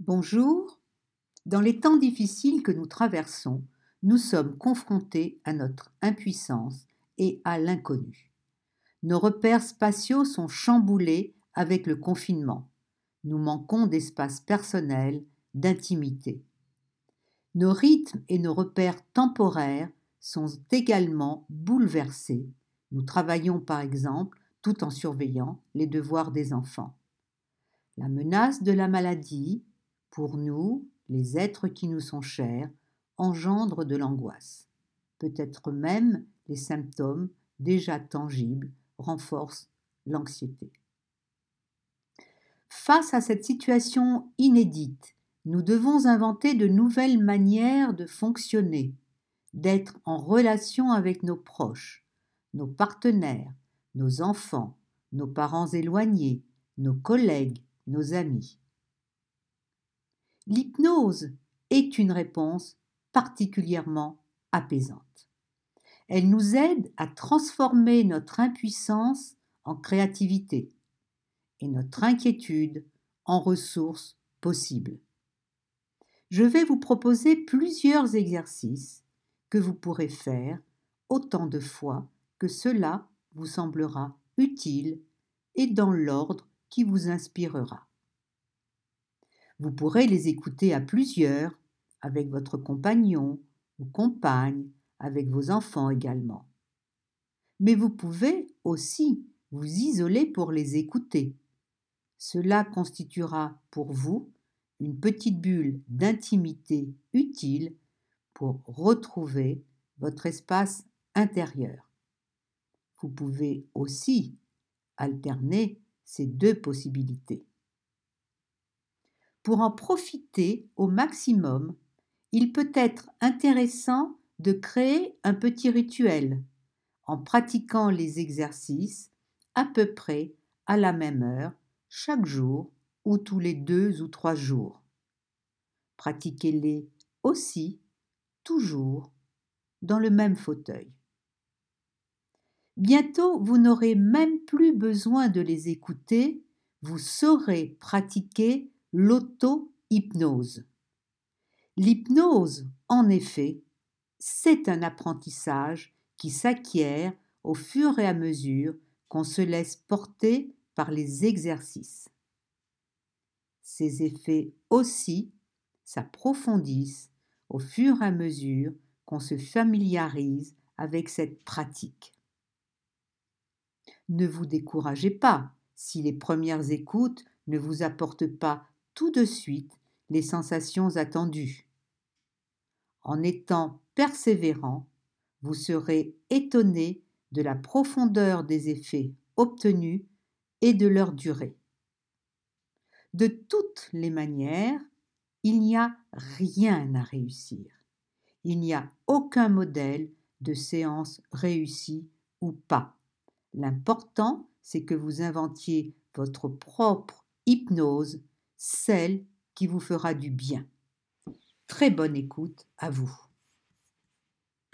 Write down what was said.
Bonjour. Dans les temps difficiles que nous traversons, nous sommes confrontés à notre impuissance et à l'inconnu. Nos repères spatiaux sont chamboulés avec le confinement. Nous manquons d'espace personnel, d'intimité. Nos rythmes et nos repères temporaires sont également bouleversés. Nous travaillons par exemple tout en surveillant les devoirs des enfants. La menace de la maladie, pour nous, les êtres qui nous sont chers, engendre de l'angoisse. Peut-être même les symptômes déjà tangibles renforcent l'anxiété. Face à cette situation inédite, nous devons inventer de nouvelles manières de fonctionner, d'être en relation avec nos proches, nos partenaires, nos enfants, nos parents éloignés, nos collègues, nos amis. L'hypnose est une réponse particulièrement apaisante. Elle nous aide à transformer notre impuissance en créativité et notre inquiétude en ressources possibles. Je vais vous proposer plusieurs exercices que vous pourrez faire autant de fois que cela vous semblera utile et dans l'ordre qui vous inspirera. Vous pourrez les écouter à plusieurs, avec votre compagnon ou compagne, avec vos enfants également. Mais vous pouvez aussi vous isoler pour les écouter. Cela constituera pour vous une petite bulle d'intimité utile pour retrouver votre espace intérieur. Vous pouvez aussi alterner ces deux possibilités. Pour en profiter au maximum, il peut être intéressant de créer un petit rituel en pratiquant les exercices à peu près à la même heure chaque jour ou tous les 2 ou 3 jours. Pratiquez-les aussi toujours dans le même fauteuil. Bientôt, vous n'aurez même plus besoin de les écouter, vous saurez pratiquer l'auto-hypnose. L'hypnose, en effet, c'est un apprentissage qui s'acquiert au fur et à mesure qu'on se laisse porter par les exercices. Ces effets aussi s'approfondissent au fur et à mesure qu'on se familiarise avec cette pratique. Ne vous découragez pas si les premières écoutes ne vous apportent pas tout de suite les sensations attendues. En étant persévérant, vous serez étonné de la profondeur des effets obtenus et de leur durée. De toutes les manières, il n'y a rien à réussir. Il n'y a aucun modèle de séance réussie ou pas. L'important, c'est que vous inventiez votre propre hypnose, celle qui vous fera du bien. Très bonne écoute à vous.